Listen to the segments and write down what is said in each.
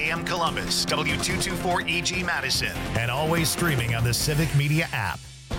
AM Columbus, W224EG Madison, and always streaming on the Civic Media app.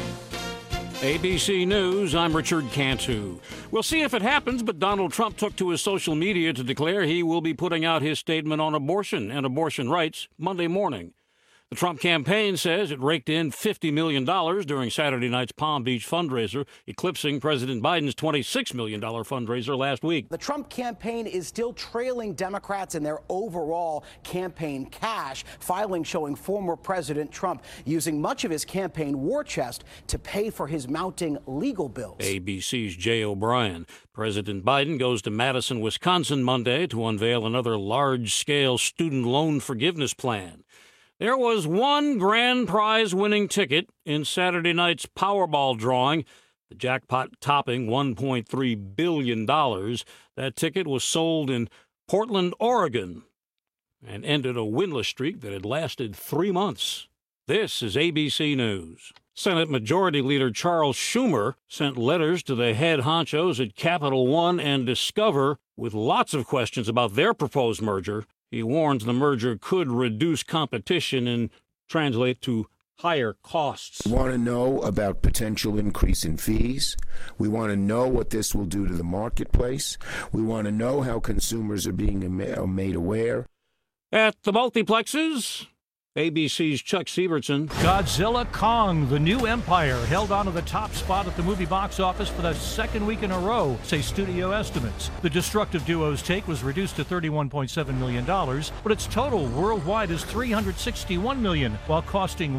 ABC News, I'm Richard Cantu. We'll see if it happens, but Donald Trump took to his social media to declare he will be putting out his statement on abortion and abortion rights Monday morning. The Trump campaign says it raked in $50 million during Saturday night's Palm Beach fundraiser, eclipsing President Biden's $26 million fundraiser last week. The Trump campaign is still trailing Democrats in their overall campaign cash, filings showing former President Trump using much of his campaign war chest to pay for his mounting legal bills. ABC's Jay O'Brien. President Biden goes to Madison, Wisconsin Monday to unveil another large-scale student loan forgiveness plan. There was one grand prize winning ticket in Saturday night's Powerball drawing, the jackpot topping $1.3 billion. That ticket was sold in Portland, Oregon, and ended a winless streak that had lasted 3 months. This is ABC News. Senate Majority Leader Charles Schumer sent letters to the head honchos at Capital One and Discover with lots of questions about their proposed merger. He warns the merger could reduce competition and translate to higher costs. We want to know about potential increase in fees. We want to know what this will do to the marketplace. We want to know how consumers are being made aware. At the multiplexes, ABC's Chuck Sievertson. Godzilla Kong, the New Empire, held on to the top spot at the movie box office for the second week in a row, say studio estimates. The destructive duo's take was reduced to $31.7 million, but its total worldwide is $361 million, while costing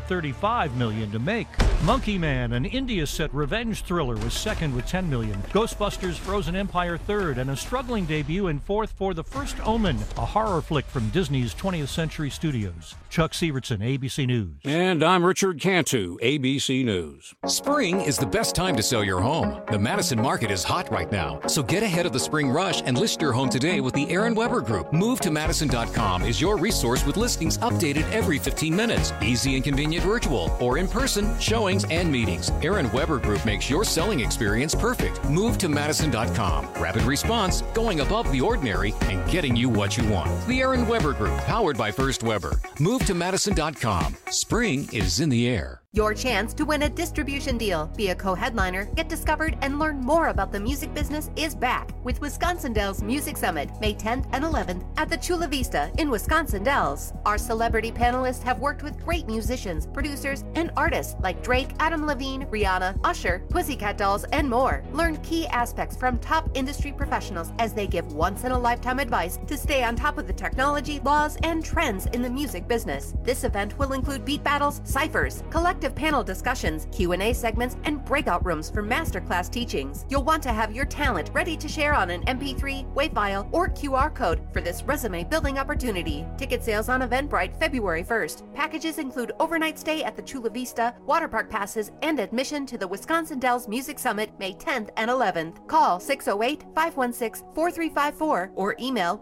$135 million to make. Monkey Man, an India-set revenge thriller, was second with $10 million. Ghostbusters Frozen Empire third, and a struggling debut in fourth for The First Omen, a horror flick from Disney's 20th Century Studios. Chuck Sievertson, ABC News. And I'm Richard Cantu, ABC News. Spring is the best time to sell your home. The Madison market is hot right now, so get ahead of the spring rush and list your home today with the Aaron Weber Group. MoveToMadison.com is your resource with listings updated every 15 minutes. Easy and convenient virtual or in-person showings and meetings. Aaron Weber Group makes your selling experience perfect. MoveToMadison.com. Rapid response, going above the ordinary, and getting you what you want. The Aaron Weber Group, powered by First Weber. MoveToMadison.com. Spring is in the air. Your chance to win a distribution deal, be a co-headliner, get discovered, and learn more about the music business is back with Wisconsin Dells Music Summit, May 10th and 11th at the Chula Vista in Wisconsin Dells. Our celebrity panelists have worked with great musicians, producers, and artists like Drake, Adam Levine, Rihanna, Usher, Pussycat Dolls, and more. Learn key aspects from top industry professionals as they give once-in-a-lifetime advice to stay on top of the technology, laws, and trends in the music business. This event will include beat battles, ciphers, collective panel discussions, Q&A segments, and breakout rooms for masterclass teachings. You'll want to have your talent ready to share on an MP3, WAV file, or QR code for this resume building opportunity. Ticket sales on Eventbrite February 1st. Packages include overnight stay at the Chula Vista, water park passes, and admission to the Wisconsin Dells Music Summit May 10th and 11th. Call 608-516-4354 or email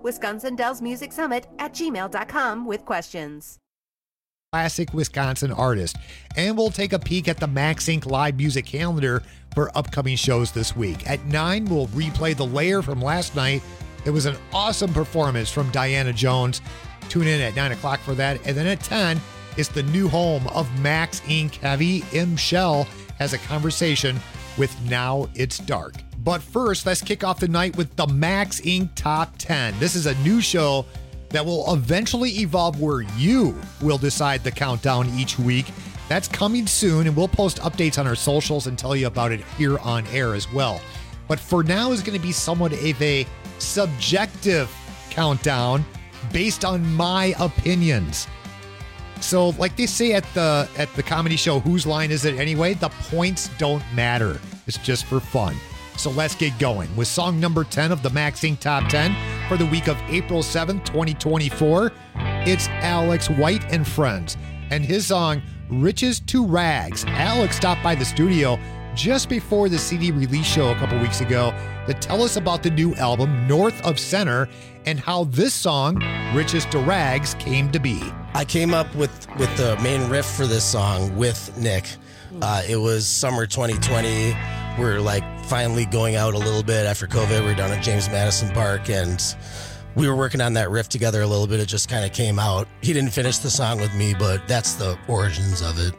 wisconsindellsmusicsummit@gmail.com with questions. Classic Wisconsin artist, and we'll take a peek at the Max Inc. live music calendar for upcoming shows this week. At 9, we'll replay The Lair from last night. It was an awesome performance from Diana Jones. Tune in at 9 o'clock for that. And then at 10, it's the new home of Max Inc. Heavy. M. Shell has a conversation with Now It's Dark. But first, let's kick off the night with the Max Inc. Top 10. This is a new show that will eventually evolve where you will decide the countdown each week. That's coming soon, and we'll post updates on our socials and tell you about it here on air as well. But for now, is going to be somewhat of a subjective countdown based on my opinions. So like they say at the comedy show, Whose Line Is It Anyway? The points don't matter. It's just for fun. So let's get going with song number 10 of the Max Inc. Top 10 for the week of April 7th, 2024. It's Alex White and Friends and his song Riches to Rags. Alex stopped by the studio just before the CD release show a couple weeks ago to tell us about the new album North of Center and how this song, Riches to Rags, came to be. I came up with the main riff for this song with Nick. It was summer 2020. We're like finally going out a little bit after COVID. We're down at James Madison Park, and we were working on that riff together a little bit. It just kind of came out. He didn't finish the song with me, but that's the origins of it.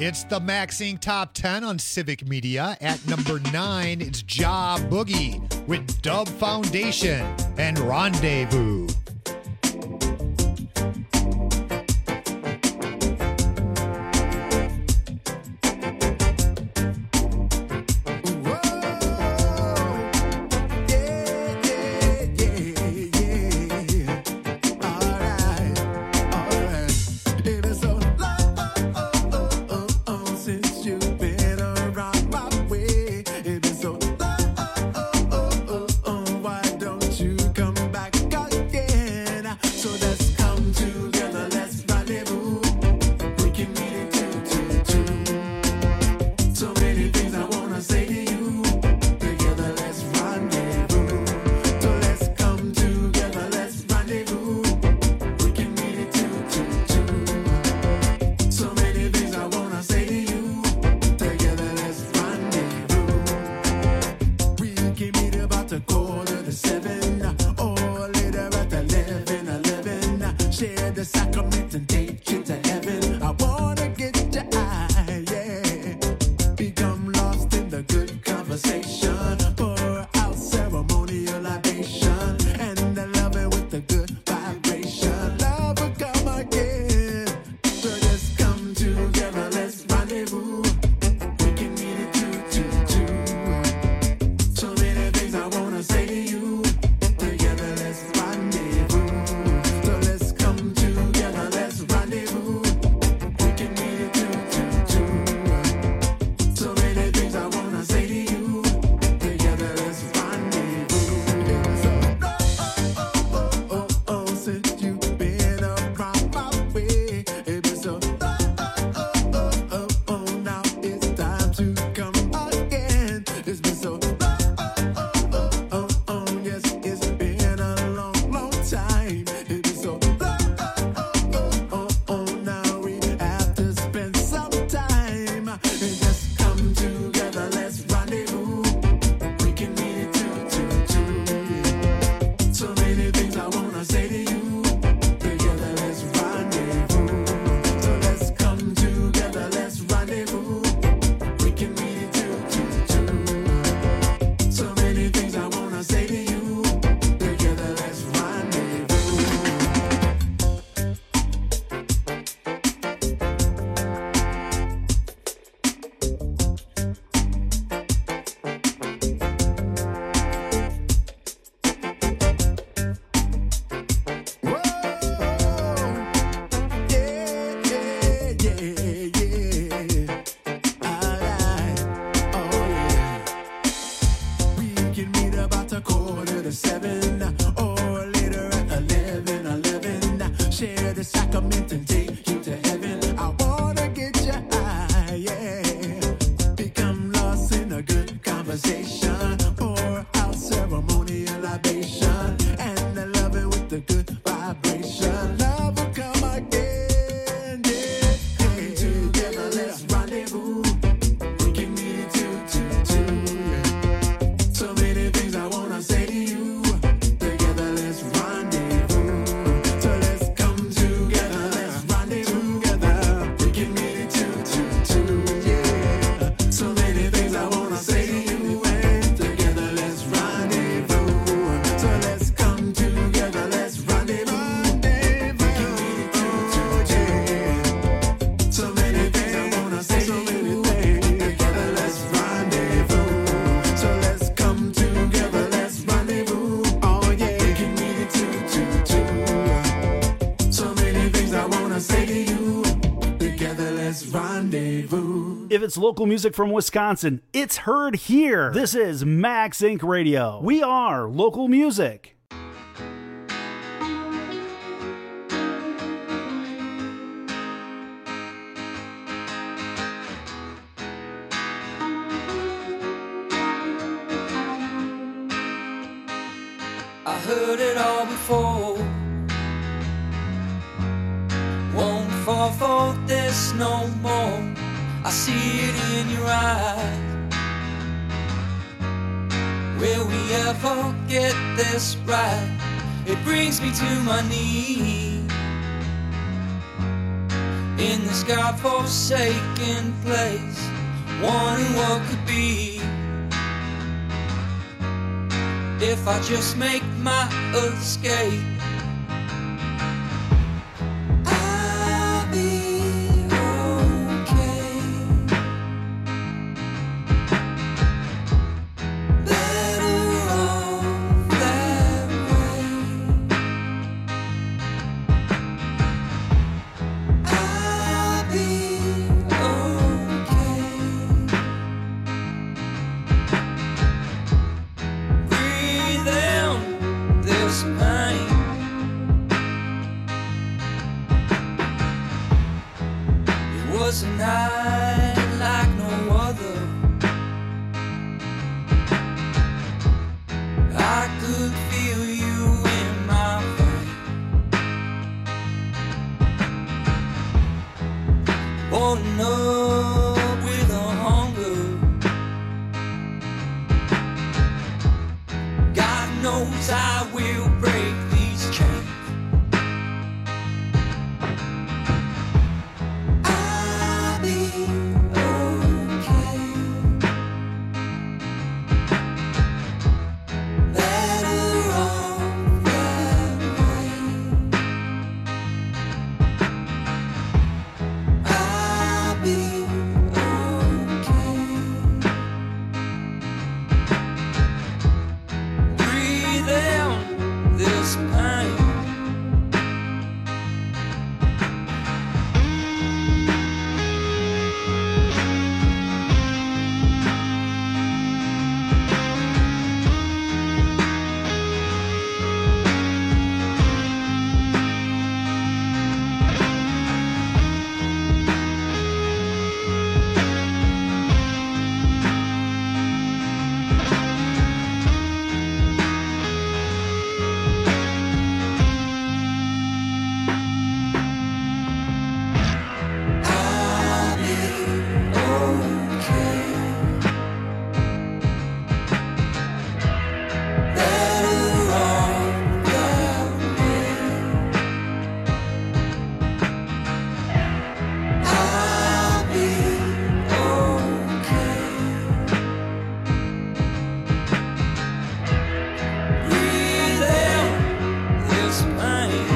It's the Maxing Top 10 on Civic Media. At number 9, it's Ja Boogie with Dub Foundation and Rendezvous. If it's local music from Wisconsin, it's heard here. This is Max Inc. Radio. We are local music. I heard it all before. Won't fall for this no more. I see it in your eyes. Will we ever get this right? It brings me to my knees. in this godforsaken place, wondering what could be if I just make my escape. I'll be okay. Better off that way. I'll be okay. Breathe in this pain. It was a night like no other. I could feel you in my veins. Boiling up with a hunger. God knows I will break these chains. I'll be okay. Better off that way. I'll be okay. Breathe in this pain. I'll be okay. Better off that way. I'll be okay. Breathe in this pain.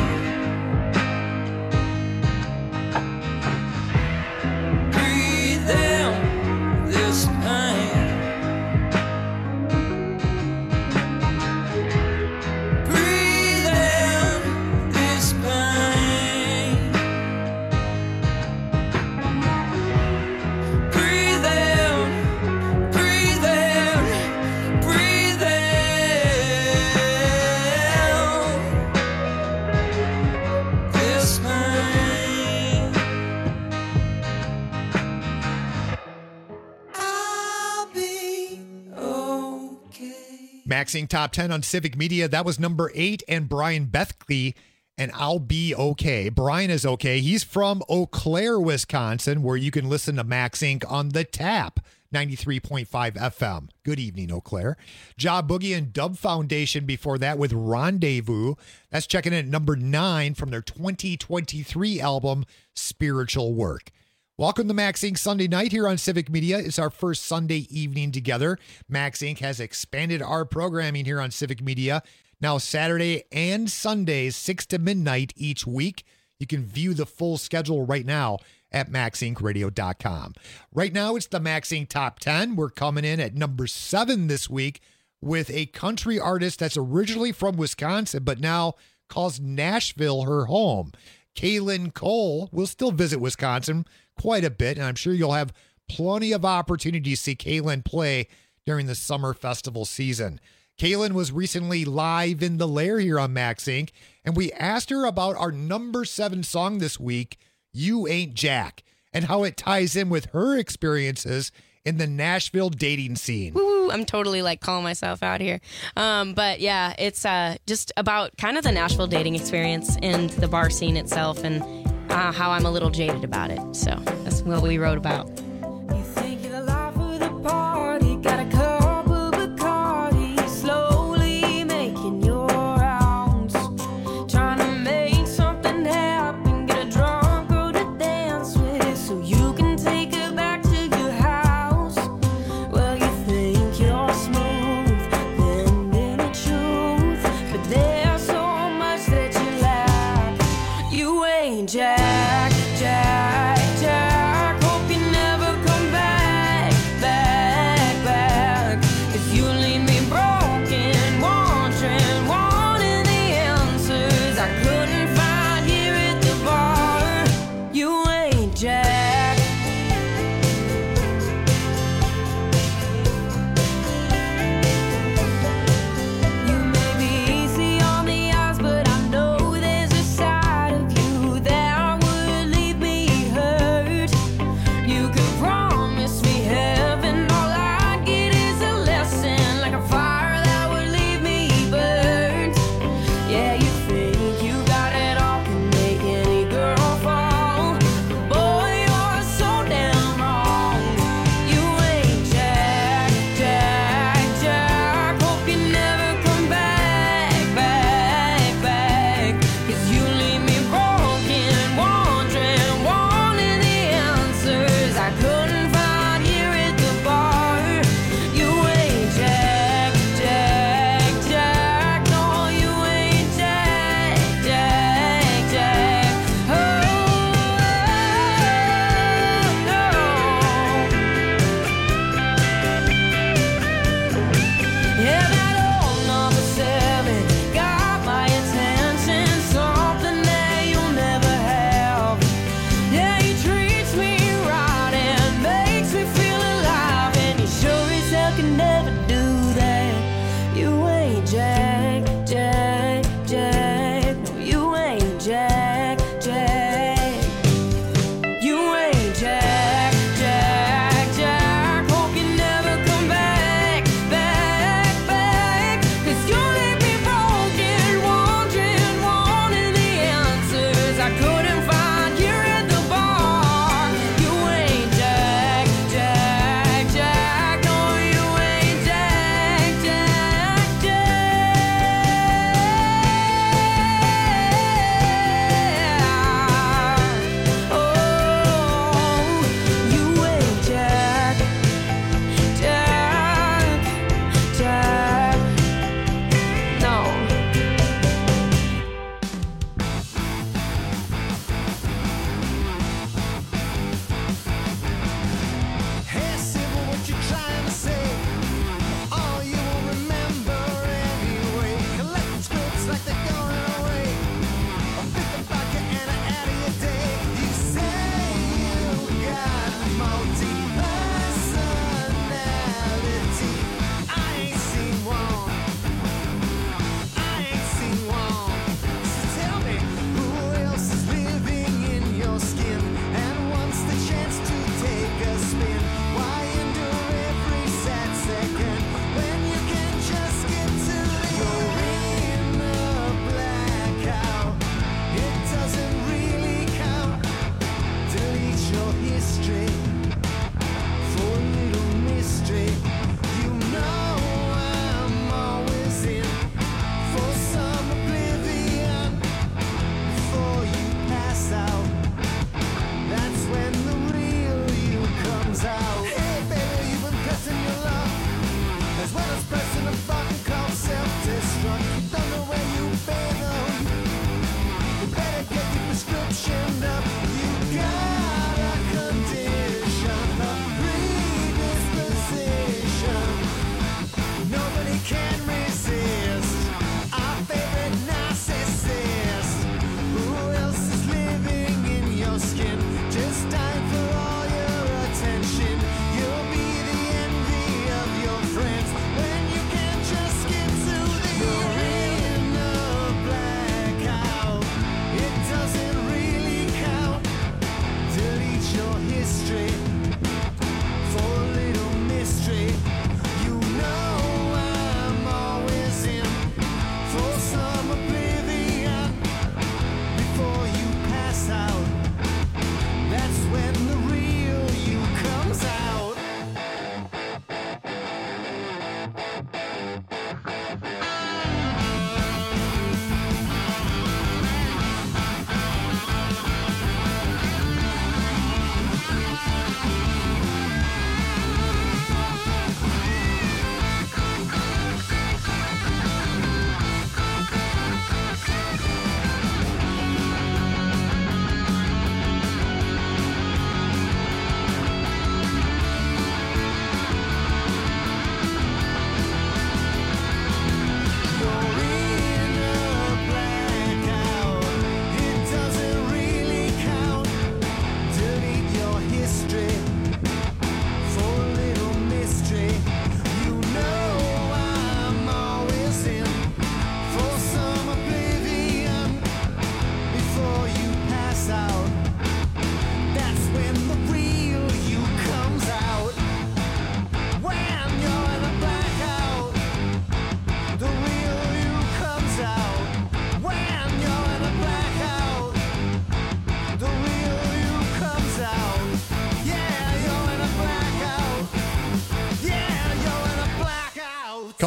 Breathe in this pain. Breathe in this pain. Breathe in, breathe in, breathe in this pain. I'll be okay. Maxing Top 10 on Civic Media. That was number 8, and Brian Bethke, and I'll Be Okay. Brian is okay. He's from Eau Claire, Wisconsin, where you can listen to Max Inc. on the Tap, 93.5 FM. Good evening, Eau Claire. Job Boogie and Dub Foundation before that with Rendezvous. That's checking in at number 9 from their 2023 album, Spiritual Work. Welcome to Max Inc. Sunday night here on Civic Media. It's our first Sunday evening together. Max Inc. has expanded our programming here on Civic Media. Now Saturday and Sundays, 6 to midnight each week. You can view the full schedule right now at maxincradio.com. Right now, it's the Max Inc. Top 10. We're coming in at number 7 this week with a country artist that's originally from Wisconsin, but now calls Nashville her home. Kaylin Cole will still visit Wisconsin quite a bit, and I'm sure you'll have plenty of opportunity to see Kaylin play during the summer festival season. Kaylin was recently live in the Lair here on Max Inc., and we asked her about our number 7 song this week, You Ain't Jack, and how it ties in with her experiences in the Nashville dating scene. Woo, I'm totally like calling myself out here. But yeah, it's just about kind of the Nashville dating experience and the bar scene itself, and how I'm a little jaded about it. So that's what we wrote about. You think you're the life of the party, got a cup of Bacardi, slowly making your rounds, trying to make something happen, get a drunk girl to dance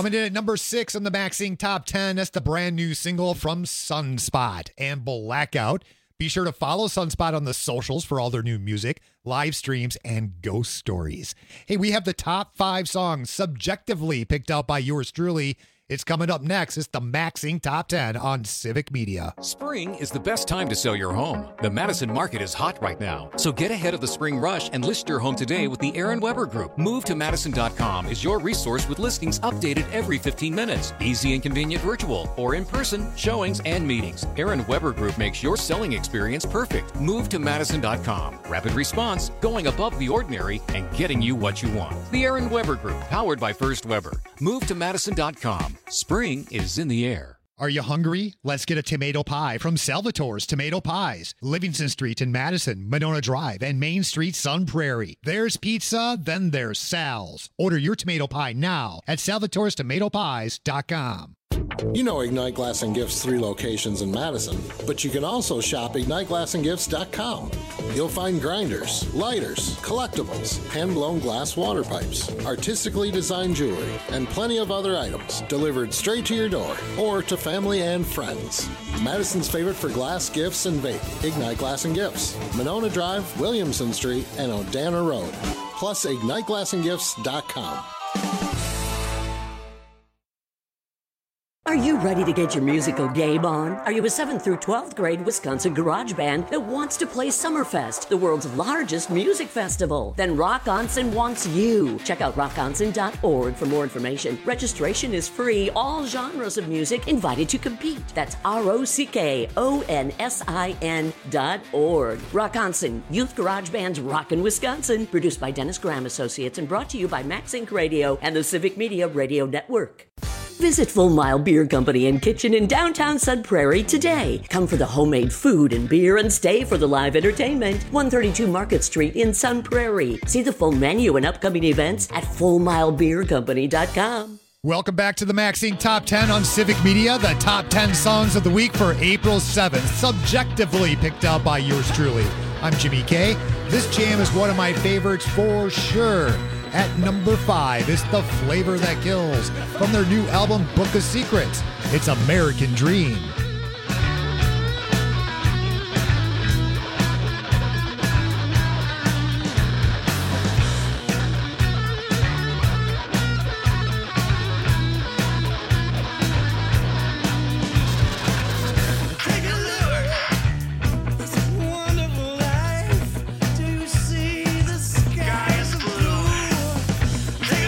Coming in at number 6 on the Maxing Top 10, that's the brand new single from Sunspot and Blackout. Be sure to follow Sunspot on the socials for all their new music, live streams, and ghost stories. Hey, we have the top 5 songs subjectively picked out by yours truly. It's coming up next. It's the Maxing Top 10 on Civic Media. Spring is the best time to sell your home. The Madison market is hot right now, so get ahead of the spring rush and list your home today with the Aaron Weber Group. Move to Madison.com is your resource with listings updated every 15 minutes. Easy and convenient virtual or in-person showings and meetings. Aaron Weber Group makes your selling experience perfect. Move to Madison.com. Rapid response, going above the ordinary, and getting you what you want. The Aaron Weber Group, powered by First Weber. Move to Madison.com. Spring is in the air. Are you hungry? Let's get a tomato pie from Salvatore's Tomato Pies. Livingston Street in Madison, Monona Drive, and Main Street, Sun Prairie. There's pizza, then there's Sal's. Order your tomato pie now at salvatorestomatopies.com. You know Ignite Glass and Gifts 3 locations in Madison, but you can also shop IgniteGlassandGifts.com. You'll find grinders, lighters, collectibles, hand-blown glass water pipes, artistically designed jewelry, and plenty of other items delivered straight to your door or to family and friends. Madison's favorite for glass, gifts, and vape, Ignite Glass and Gifts, Monona Drive, Williamson Street, and Odana Road. Plus IgniteGlassandGifts.com. Are you ready to get your musical game on? Are you a 7th through 12th grade Wisconsin garage band that wants to play Summerfest, the world's largest music festival? Then Rock Onsen wants you. Check out rockonsen.org for more information. Registration is free. All genres of music invited to compete. That's ROCKONSIN.org. Rock Onsen, Youth Garage Band's Rockin' Wisconsin. Produced by Dennis Graham Associates and brought to you by Max Inc. Radio and the Civic Media Radio Network. Visit Full Mile Beer Company and Kitchen in downtown Sun Prairie today. Come for the homemade food and beer and stay for the live entertainment. 132 Market Street in Sun Prairie. See the full menu and upcoming events at FullMileBeerCompany.com. Welcome back to the Maxing Top 10 on Civic Media, the top 10 songs of the week for April 7th, subjectively picked out by yours truly. I'm Jimmy K. This jam is one of my favorites for sure. At number 5 is The Flavor That Kills from their new album, Book of Secrets. It's American Dream.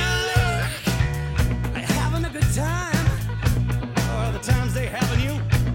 Having a good time, or the times they having you.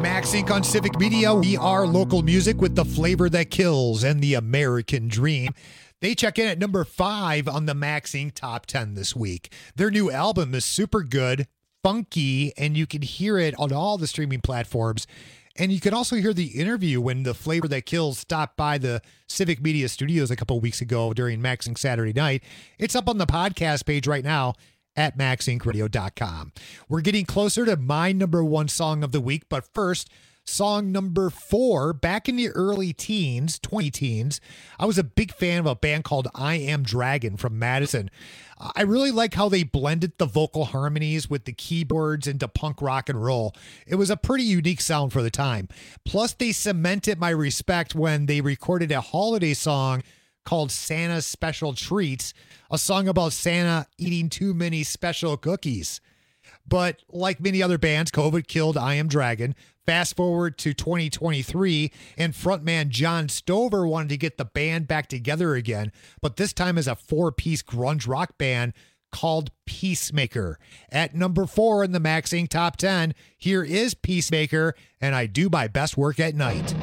Max Inc. on Civic Media. We are local music with the flavor that kills and the American dream. They check in at number 5 on the Max Inc. Top 10 this week. Their new album is super good, funky, and you can hear it on all the streaming platforms. And you can also hear the interview when the Flavor That Kills stopped by the Civic Media Studios a couple weeks ago during Max Inc. Saturday Night. It's up on the podcast page right now at maxincradio.com. We're getting closer to my number 1 song of the week, but first, song number 4. Back in the early teens, 20-teens, I was a big fan of a band called I Am Dragon from Madison. I really like how they blended the vocal harmonies with the keyboards into punk rock and roll. It was a pretty unique sound for the time. Plus, they cemented my respect when they recorded a holiday song called Santa's Special Treats, a song about Santa eating too many special cookies. But like many other bands, COVID killed I Am Dragon. Fast forward to 2023, and frontman John Stover wanted to get the band back together again, but this time as a 4-piece grunge rock band called Peacemaker. At number 4 in the Max Inc. Top 10, here is Peacemaker, and I Do My Best Work at Night.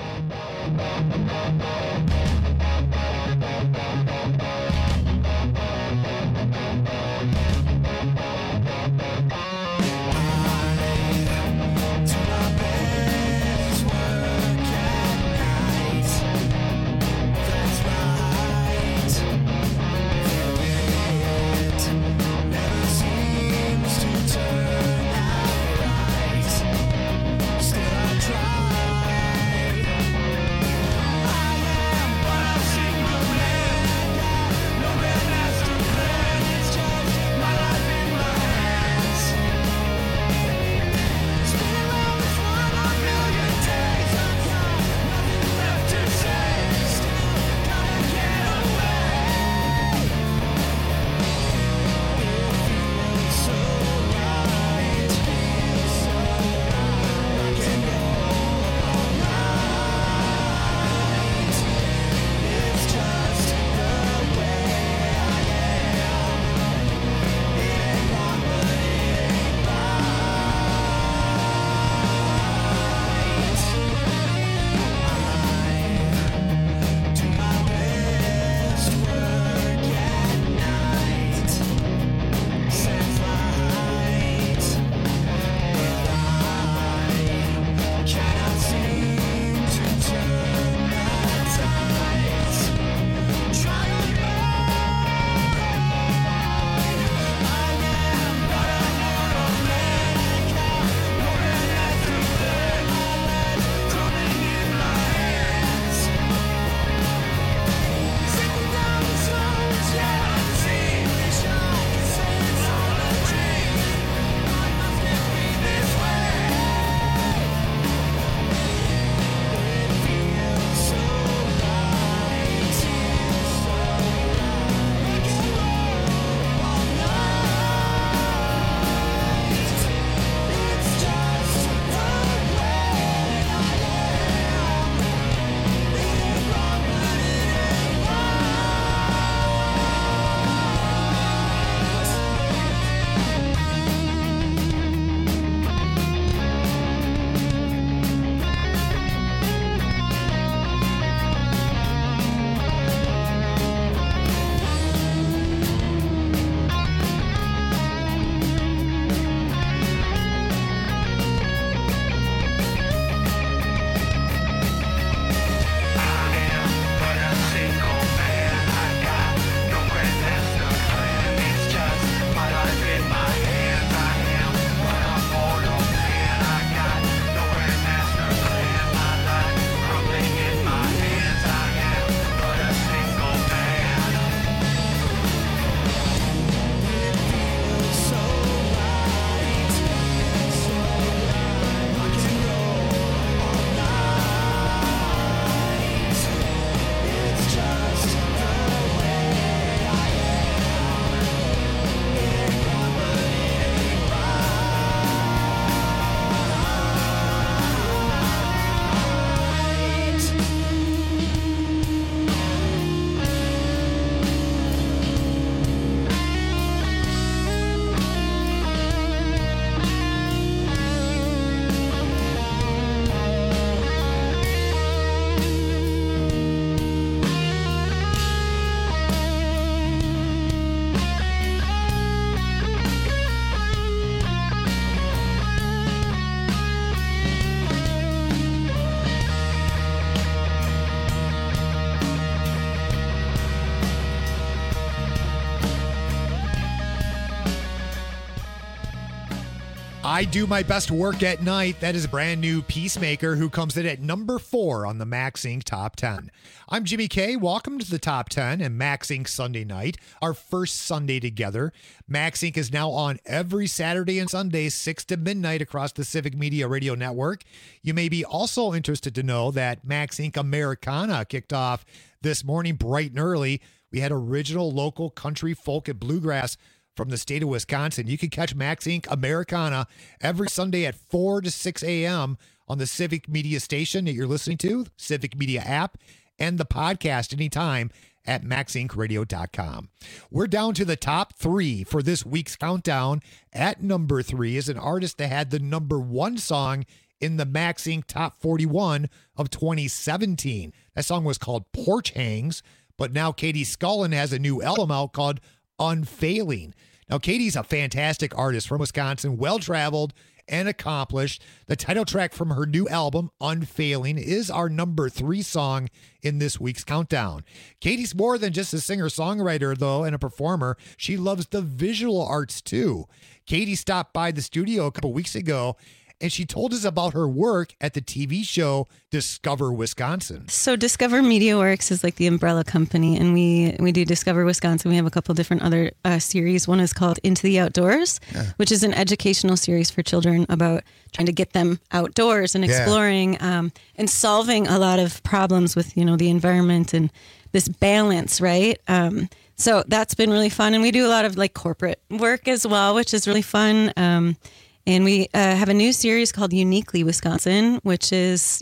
I Do My Best Work at Night. That is a brand new Peacemaker, who comes in at number 4 on the Max Inc. Top 10. I'm Jimmy K. Welcome to the Top 10 and Max Inc. Sunday night, our first Sunday together. Max Inc. is now on every Saturday and Sunday, 6 to midnight across the Civic Media Radio Network. You may be also interested to know that Max Inc. Americana kicked off this morning bright and early. We had original local country, folk, and bluegrass from the state of Wisconsin. You can catch Max Inc. Americana every Sunday at 4 to 6 a.m. on the Civic Media station that you're listening to, Civic Media app, and the podcast anytime at maxincradio.com. We're down to the top 3 for this week's countdown. At number 3 is an artist that had the number 1 song in the Max Inc. Top 41 of 2017. That song was called Porch Hangs, but now Katie Scullin has a new album out called Unfailing. Now, Katie's a fantastic artist from Wisconsin, well-traveled and accomplished. The title track from her new album, Unfailing, is our number 3 song in this week's countdown. Katie's more than just a singer-songwriter, though, and a performer. She loves the visual arts, too. Katie stopped by the studio a couple weeks ago, and she told us about her work at the TV show Discover Wisconsin. So Discover Media Works is like the umbrella company, and we do Discover Wisconsin. We have a couple different other series. One is called Into the Outdoors, which is an educational series for children about trying to get them outdoors and exploring and solving a lot of problems with, the environment and this balance, right? So that's been really fun. And we do a lot of like corporate work as well, which is really fun. And we have a new series called Uniquely Wisconsin, which is,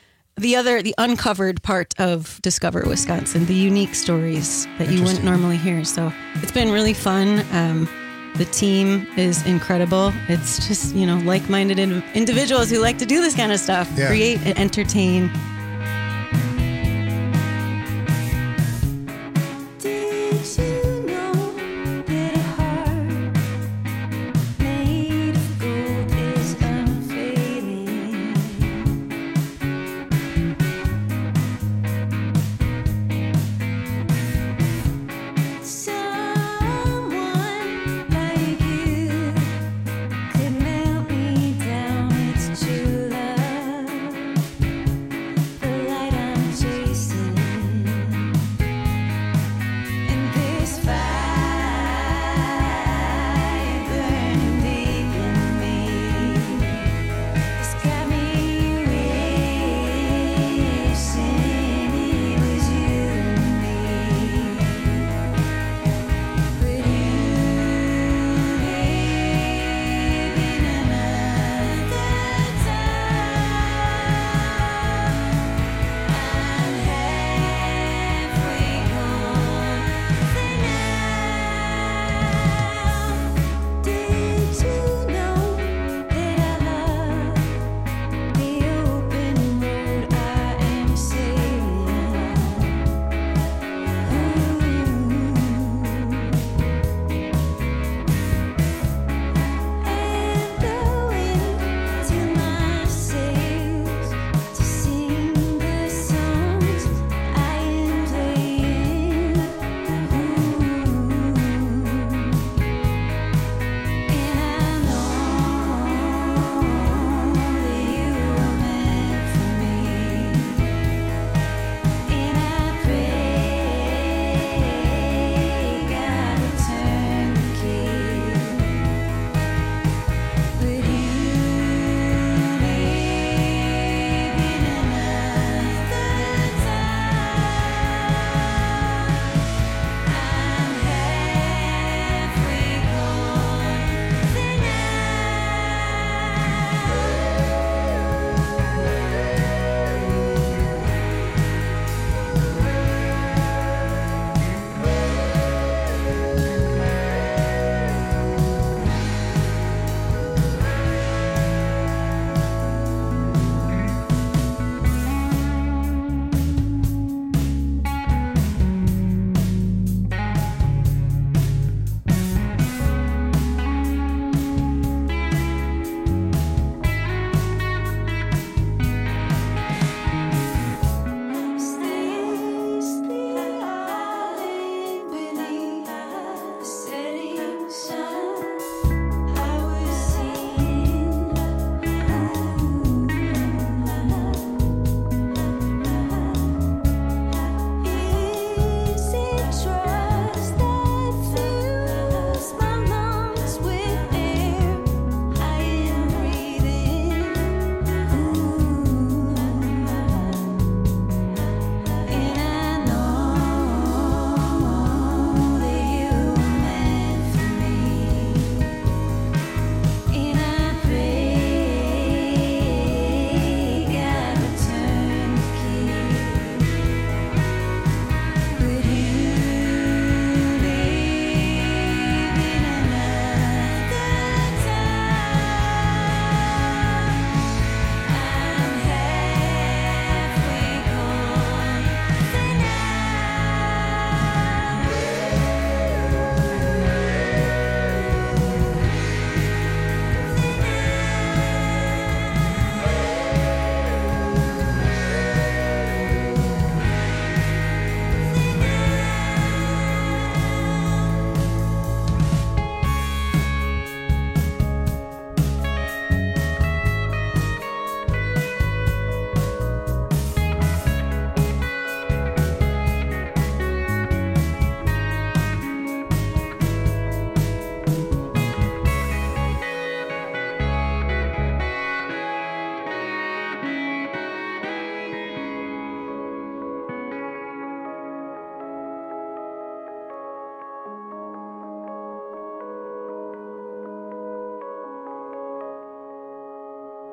the uncovered part of Discover Wisconsin, the unique stories that you wouldn't normally hear. So it's been really fun. The team is incredible. It's just, like-minded individuals who like to do this kind of stuff, create and entertain.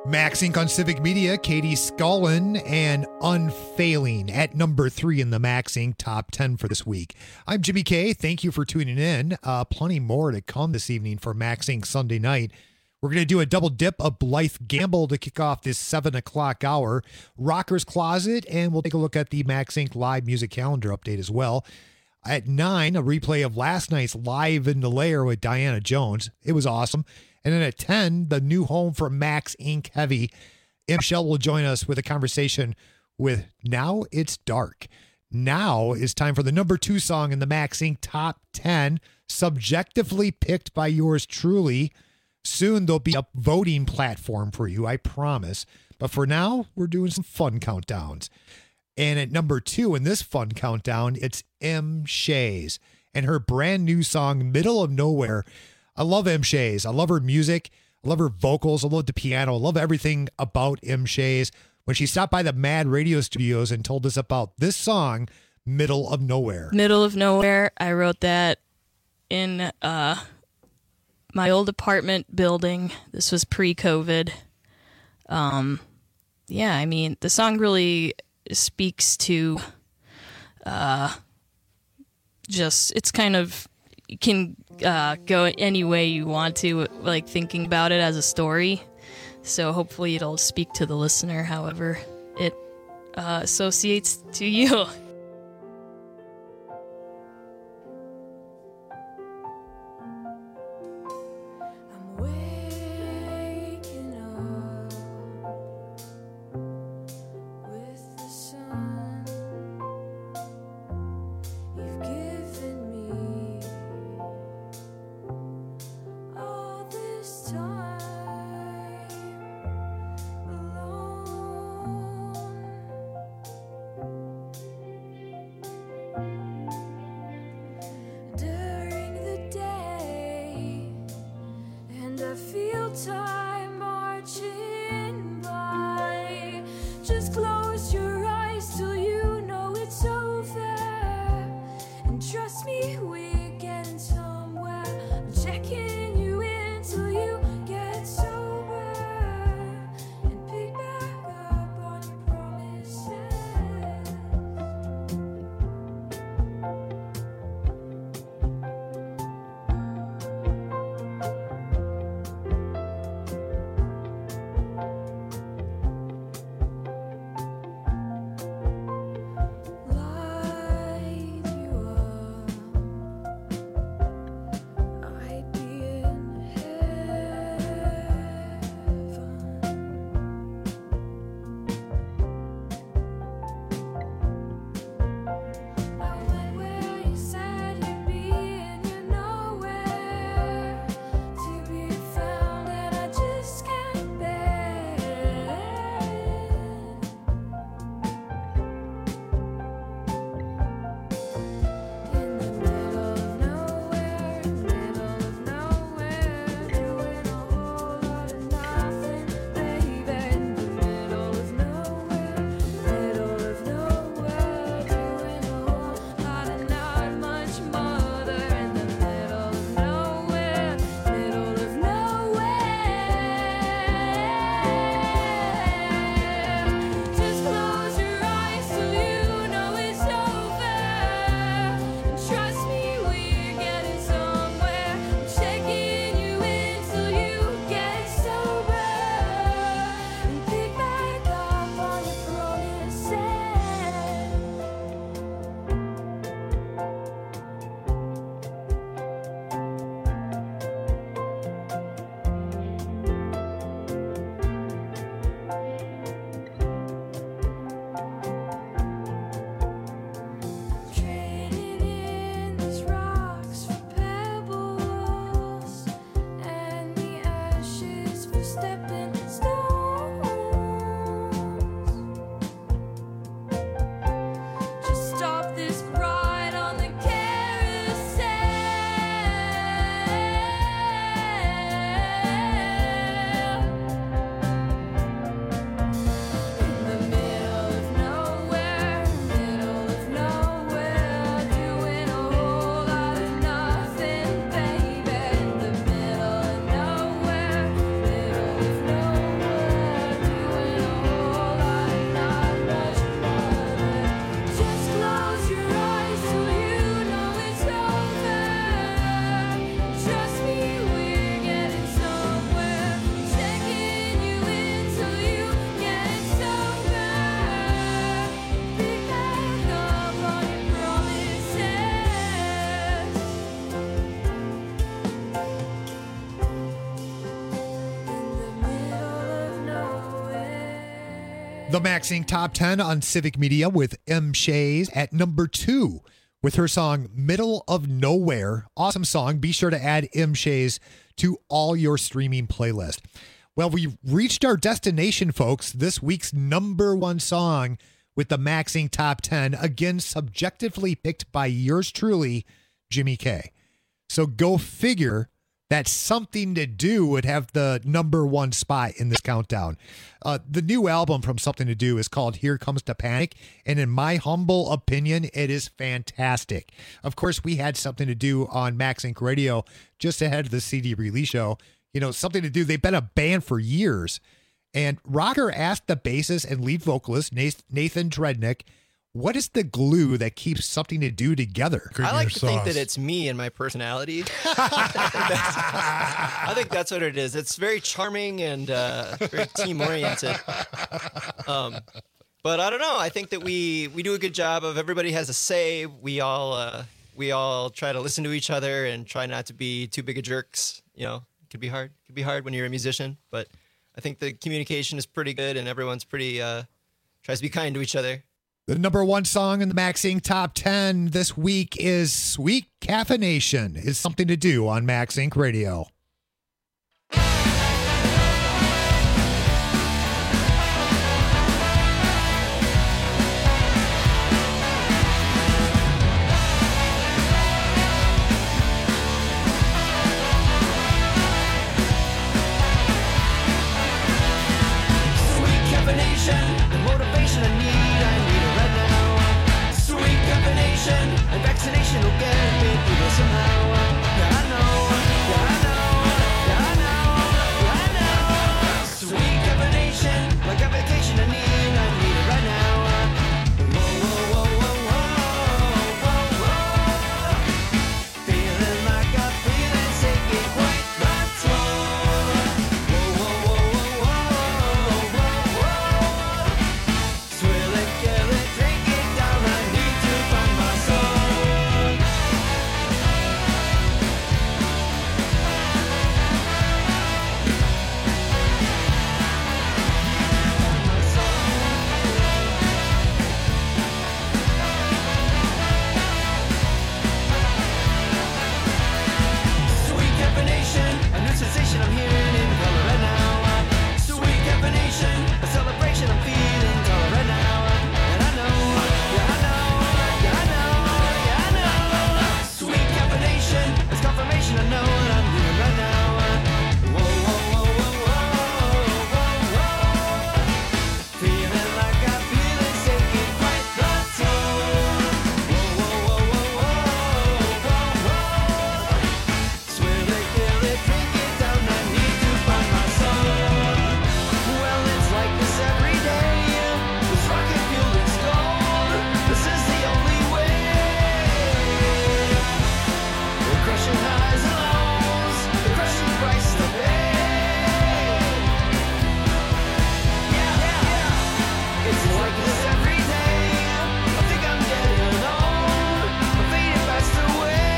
Max Inc. on Civic Media, Katie Scullin and Unfailing at number 3 in the Max Inc. Top 10 for this week. I'm Jimmy K. Thank you for tuning in. Plenty more to come this evening for Max Inc. Sunday night. We're going to do a double dip of Blythe Gamble to kick off this 7 o'clock hour. Rocker's Closet, and we'll take a look at the Max Inc. live music calendar update as well. At 9, a replay of last night's Live in the Lair with Diana Jones. It was awesome. And then at 10, the new home for Max Inc. Heavy. Michelle will join us with a conversation with Now It's Dark. Now is time for the number 2 song in the Max Inc. Top 10, subjectively picked by yours truly. Soon there'll be a voting platform for you, I promise. But for now, we're doing some fun countdowns. And at number 2 in this fun countdown, it's M. Shays and her brand new song, Middle of Nowhere. I love M. Shays. I love her music. I love her vocals. I love the piano. I love everything about M. Shays. When she stopped by the Mad Radio Studios and told us about this song, Middle of Nowhere. Middle of Nowhere. I wrote that in my old apartment building. This was pre-COVID. Yeah, I mean, the song really speaks to just, it's kind of, you can go any way you want to, like thinking about it as a story. So hopefully it'll speak to the listener however it associates to you. The Max Inc. Top 10 on Civic Media with M. Shays at number 2 with her song Middle of Nowhere. Awesome song. Be sure to add M. Shays to all your streaming playlist. Well, we've reached our destination, folks. This week's number 1 song with the Max Inc. Top 10, again, subjectively picked by yours truly, Jimmy K. So go figure that Something to Do would have the number 1 spot in this countdown. The new album from Something to Do is called Here Comes the Panic, and in my humble opinion, it is fantastic. Of course, we had Something to Do on Max Inc. Radio just ahead of the CD release show. You know, Something to Do, they've been a band for years. And Rocker asked the bassist and lead vocalist, Nathan Trednick, what is the glue that keeps Something to Do together? I like to think that it's me and my personality. I think that's what it is. It's very charming and very team-oriented. But I don't know. I think that we do a good job of everybody has a say. We all try to listen to each other and try not to be too big of jerks. You know, it could be hard. It could be hard when you're a musician, but I think the communication is pretty good and everyone's pretty tries to be kind to each other. The number 1 song in the Max Inc. Top 10 this week is Sweet Caffeination, is Something to Do on Max Inc. Radio. Sweet caffeination, the motivation I need it right now. Sweet caffeination, and vaccination will get me through this somehow. Yeah, I know, yeah, I know, yeah, I know, yeah, I know. Sweet caffeination, like a vacation I need it right now. Whoa, whoa, whoa, whoa, whoa, whoa, whoa. Feeling like I'm feeling taking quite the toll. Whoa, whoa, whoa, whoa, whoa, whoa. Swill it, kill it, drink it down. I need to find my soul. Sweet caffeination, a new sensation I'm hearing in color right now. Sweet caffeination, a celebration I'm feeling taller right now. And I know, yeah, I know, yeah, I know, yeah, I know. Sweet caffeination, it's confirmation I know what I'm doing right now. Whoa, whoa, whoa, whoa, whoa, whoa, whoa. Feeling like I'm feeling taking quite the toll. Whoa, whoa, whoa, whoa, whoa, whoa. Swill it, kill it, drink it down. I need to find my soul. Well, it's like this every day. This rocket fuel is gold. This is the only way. The crushing highs and lows, the crushing price to pay. Yeah. It's like this every day. I think I'm getting old. I'm fading fast away.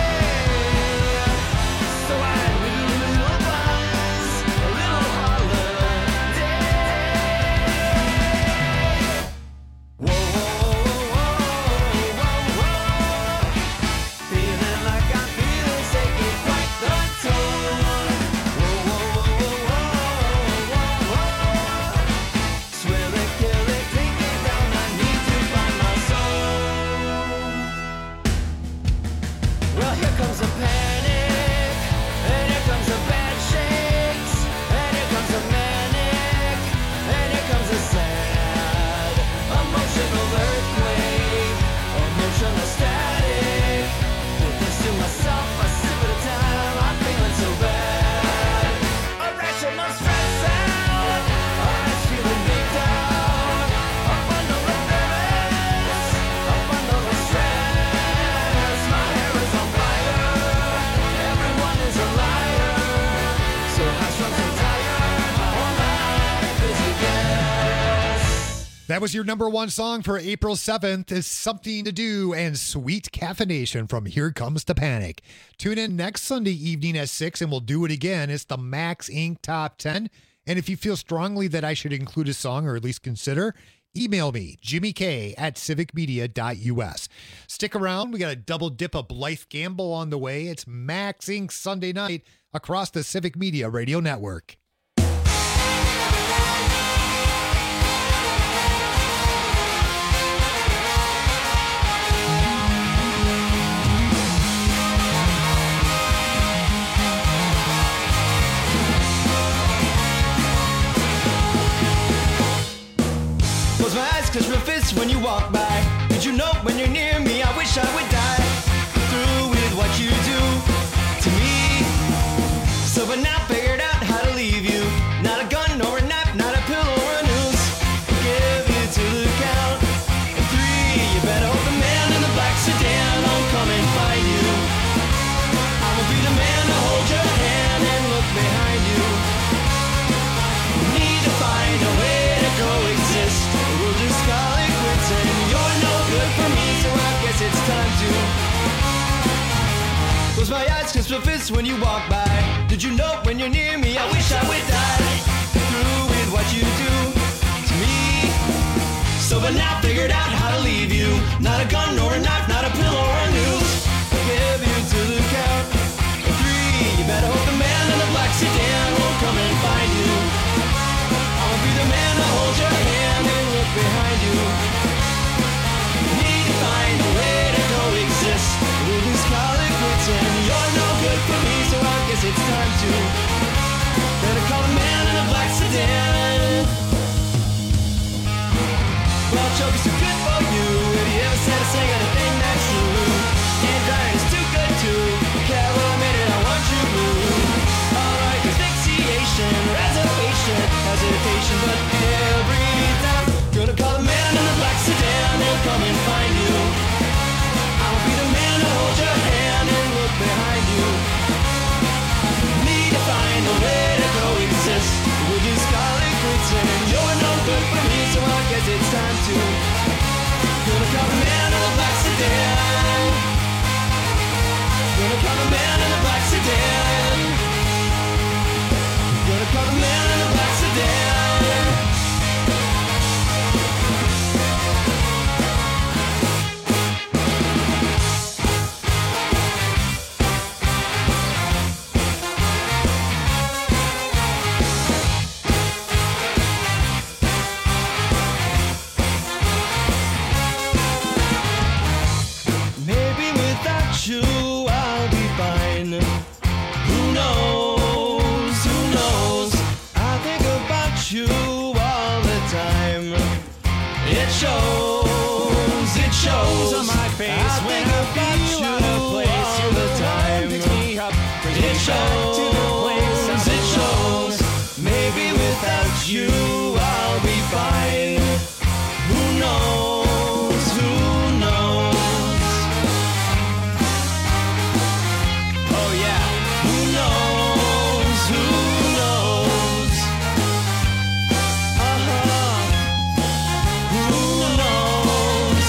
So I need a little buzz, a little holiday. Whoa, whoa, whoa, whoa, whoa. Feeling like I'm feeling taking quite the toll. Whoa, whoa, whoa, whoa, whoa, whoa. Swill it, kill it, drink it down. I need to find my soul. Well, here comes a panic, and here comes a bad shakes, and here comes a manic, and here comes a sad, emotional earthquake, emotional static. Put this to myself, a sip at a time. I'm feeling so bad. Irrational stress out, eyes feeling big down. Up under the nervous, up under the stress. My hair is on fire, everyone is a liar. So high-strung, so tired, my whole life is a guess. That was your number 1 song for April 7th is Something to Do and Sweet Caffeination from Here Comes the Panic. Tune in next Sunday evening at 6 and we'll do it again. It's the Max Inc. Top 10 And if you feel strongly that I should include a song or at least consider, email me, jimmyk@civicmedia.us. Stick around. We got a double dip of Blythe Gamble on the way. It's Max Inc. Sunday night across the Civic Media Radio Network. Close my eyes, clench my fists when you walk by. Did you know when you're near me, I wish I would die? Through with what you do to me. So but now figured out how to leave you. Not a gun or a knife, not a pillow or a noose. Give you to the count of 3. You better hope the man in the black sedan won't come and find you. I will be the man to hold your hand and look behind you. Need to find a way to coexist. We'll just call it quits and you're no good for me, so I guess it's time to close my eyes, clench my fists when you walk by. Did you know when you're near me, I wish I would die? Through with what you do to me. So but now figured out how to leave you. Not a gun or a knife, not a pillow or a noose. Give you to the count of 3. You better hope the man in the black sedan won't come and find you. I'll be the man to hold your hand and look behind you. Need to find a way to coexist. We'll just call it quits and you're no good for me, so I guess it's time to better call a man in a black sedan. Well, choke is too good for you. Have you ever said a thing on a thing that's true? And dying is too good to care what I made it, I want you blue. Alright, asphyxiation, reservation, hesitation, but every time gonna call a man in a black sedan, they'll come and find you. I'll be the man to hold your hand and look behind you. Need to find a way to coexist. We'll just call it quits and you're no good for me, so I guess it's time to gonna call a man in a black sedan. Gonna call a man in a black sedan. Gonna call the man in a black sedan. Maybe without you I'll be fine. Who knows? Who knows? I think about you all the time. It shows. It shows on my face. I when I feel you out of place all the time. Picks me up, brings me back to the place. It shows. Maybe without you I'll be fine. Who knows? Who knows? Oh yeah. Who knows? Who knows? Who knows?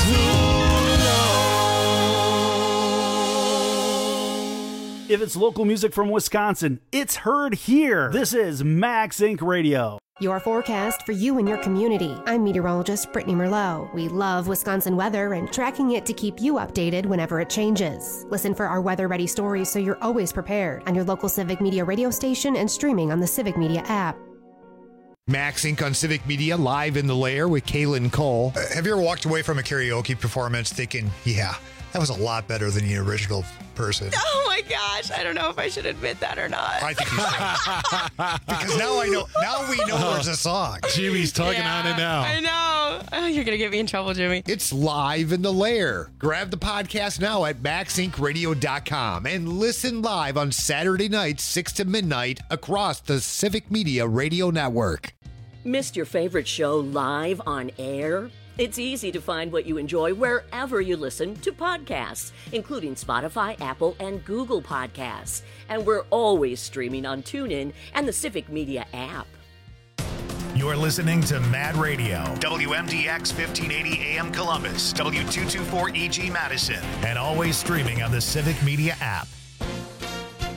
Who knows? If it's local music from Wisconsin, it's heard here. This is Max Inc. Radio. Your forecast for you and your community. I'm meteorologist Brittany Merlot. We love Wisconsin weather and tracking it to keep you updated whenever it changes. Listen for our weather-ready stories so you're always prepared on your local Civic Media radio station and streaming on the Civic Media app. Max Inc. on Civic Media, live in the lair with Kaylin Cole. Have you ever walked away from a karaoke performance thinking, yeah, that was a lot better than the original person? Oh my gosh, I don't know if I should admit that or not. I think you should. Because now I know. Now we know there's a song. Jimmy's tugging on it now. I know. Oh, you're going to get me in trouble, Jimmy. It's live in the lair. Grab the podcast now at maxincradio.com and listen live on Saturday nights, 6 to midnight, across the Civic Media Radio Network. Missed your favorite show live on air? It's easy to find what you enjoy wherever you listen to podcasts, including Spotify, Apple, and Google Podcasts. And we're always streaming on TuneIn and the Civic Media app. You're listening to Mad Radio, WMDX 1580 AM Columbus, W224 EG Madison, and always streaming on the Civic Media app.